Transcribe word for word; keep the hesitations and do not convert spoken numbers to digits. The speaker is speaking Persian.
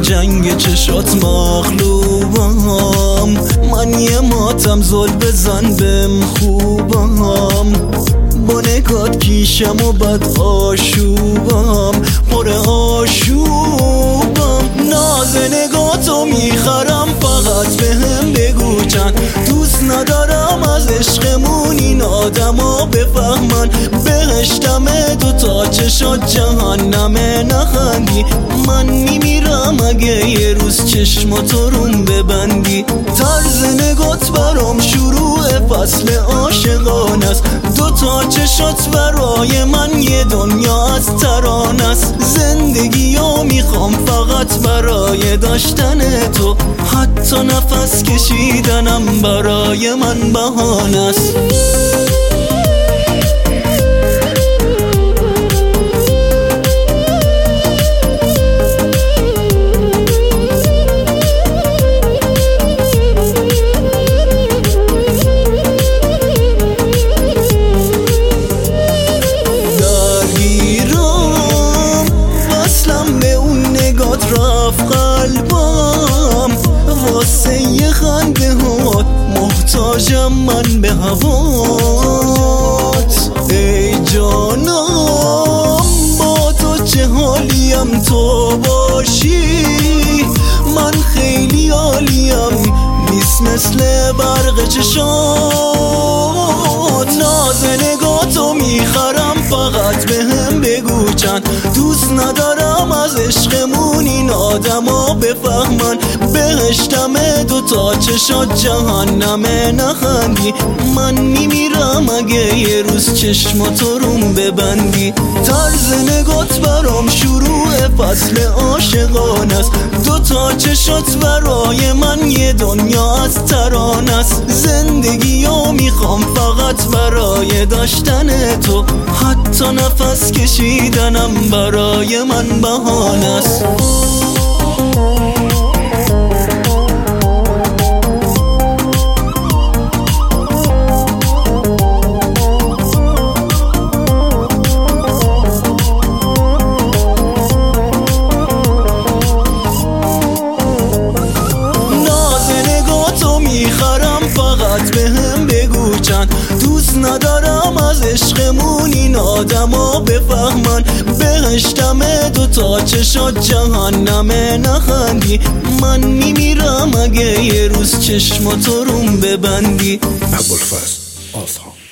جنگ چشات مغلوبم، من یه ماتم زل بزن بهم خوبم، با نگات کیشم و بد آشوبم، پر آشوبم. ناز نگاتو میخرم فقط بهم بگو چند دوست ندارم از عشقمون این آدما بفهمن، بهشتمه دوتا چشات جهنمه نخندی، من میمیرم اگه یه روز چشماتو روم ببندی. طرز نگات برام شروع فصل عاشقانه است، دوتا چشات برای من یه دنیا از ترانه است، زندگیو میخوام فقط برای داشتن تو، حتی نفس کشیدنم برای من بهانه است. رفت قلبم واسه یه خنده هات، محتاجم من به هوات. ای جانم با تو چه حالیم تو باشی، من خیلی عالیم نیست مثل برق چشات. ناز نگاتو میخرم فقط بهم بگو چند دوست ندارم از عشقمون این آدما بفهمن، بهشتمه دوتا چشات جهنمه نخندی، من میمیرم اگه یه روز چشماتو روم ببندی. طرز نگات برام شروع فصل عاشقانه است، دوتا چشات برای من یه دنیا از ترانه است، زندگیو میخوام فقط برای داشتن تو، حتی نفس کشیدنم برای من بهانه است. میخرم فقط بهم بگو چند دوست ندارم از عشقمون این آدما بفهمن، بهشتمه دوتا چشات جهنمه نخندی، من میمیرم اگه یه روز چشماتو روم ببندی. ابوالفضل آسان.